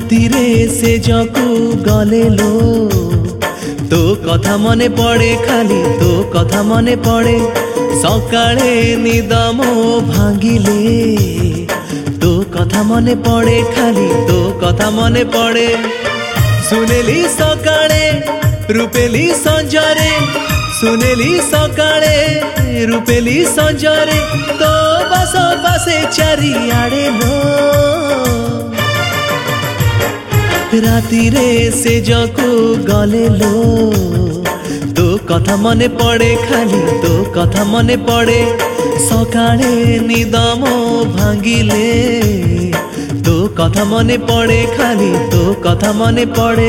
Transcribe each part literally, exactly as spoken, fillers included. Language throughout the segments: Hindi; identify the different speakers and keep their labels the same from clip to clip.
Speaker 1: रातिरे से जकू गले लो तो कथा मने पड़े खाली तो कथा मने पड़े सकाळे निद मो भांगिले तो कथा मने पड़े खाली तो कथा मने पड़े सुनेली सकाळे रूपेली संजरे सुनेली सकाळे रूपेली संजरे तो बस बसे चारिआडे लो रातिरे से जकू गले लो तो कथा मने पड़े खाली तो कथा मने पड़े सकाळे निद मो भांगिले तो कथा मने पड़े खाली तो कथा मने पड़े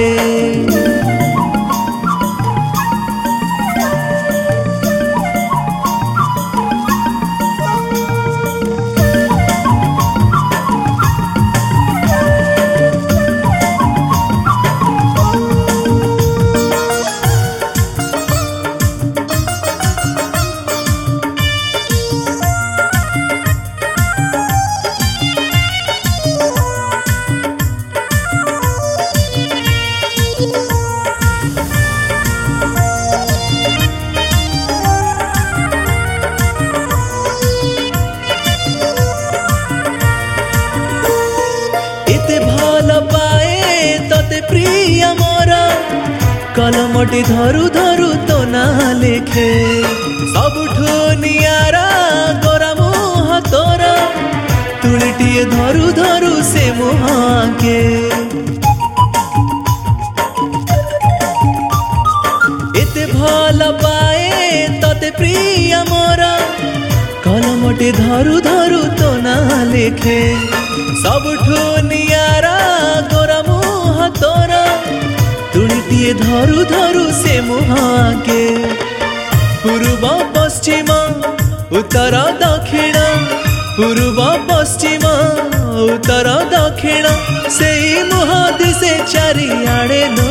Speaker 1: प्रिय मोर कलमटी धरु धरु तो ना लेखे सबुठू नियारा गोरा मुह तोर तुलिटिए धरु धरु से मुहाके एते भल पाए तते प्रिय मोर कलमटी धरु धरु तो ना लेखे सबुठू नियारा गोरा मुह तोर तुलिटिए धरु धरु से मुहाके पूर्व पश्चिम उत्तर दक्षिण पूर्व पश्चिम उत्तर दक्षिण से मुह दिसे चारिआडे लो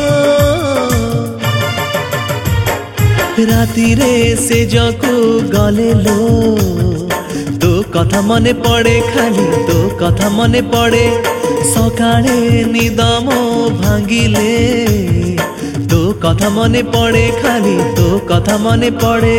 Speaker 1: रातिरे से जकू गले लो तो कथा मने पड़े खाली तो कथा मने पड़े सकाळे निद मो भांगिले तो कथा मने पड़े खाली तो कथा मने पड़े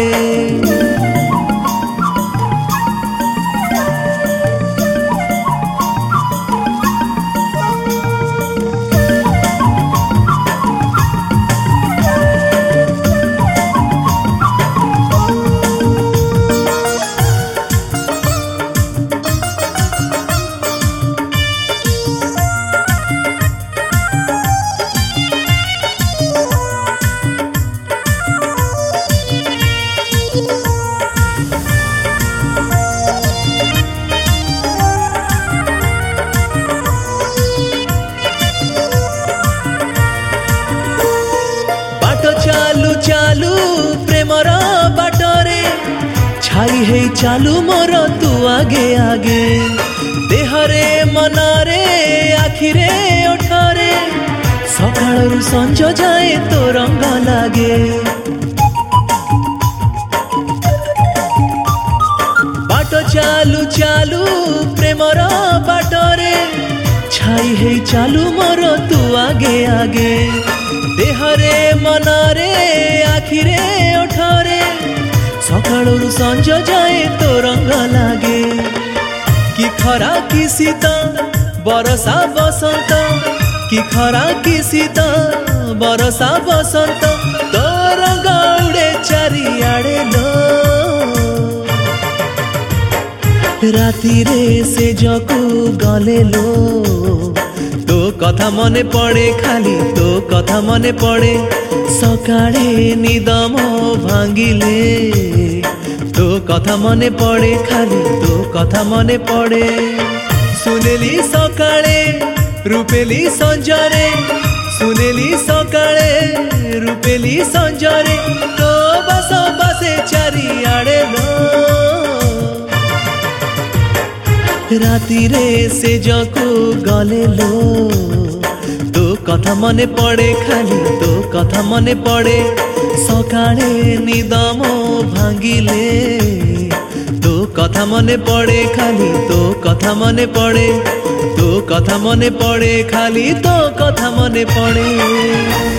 Speaker 1: चालू चालू प्रेमर बाटरे छाई है चालू मोर तू आगे आगे देहरे मनरे आखिरे ओठरे सकाळरू संज जाए तो रंग लागे बाट चालू चालू प्रेमर बाटरे छाई है चालू मोर तू आगे आगे देहरे मनरे आखिरे ओठरे सकाळरू संज जाए तो रंग लागे कि खरा कि शीत बरसा बसंत कि खरा कि शीत बरसा बसंत तो रंग उड़े चारिआडे लो रातिरे से जकू गले लो तो कथा मने पड़े खाली तो कथा मने पड़े सकाळे निद मो भांगिले तो कथा मने पड़े खाली तो कथा मने पड़े सुनेली सकाळे रूपेली संजरे सुनेली सकाळे रूपेली संजरे तो बस बसे चारिआडे लो रातिरे से जकू गले लो तो कथा मने पड़े खाली तो कथा मने पड़े सकाळे निद मो भांगिले तो कथा मने पड़े खाली तो कथा मने पड़े तो कथा मने पड़े खाली तो कथा मने पड़े।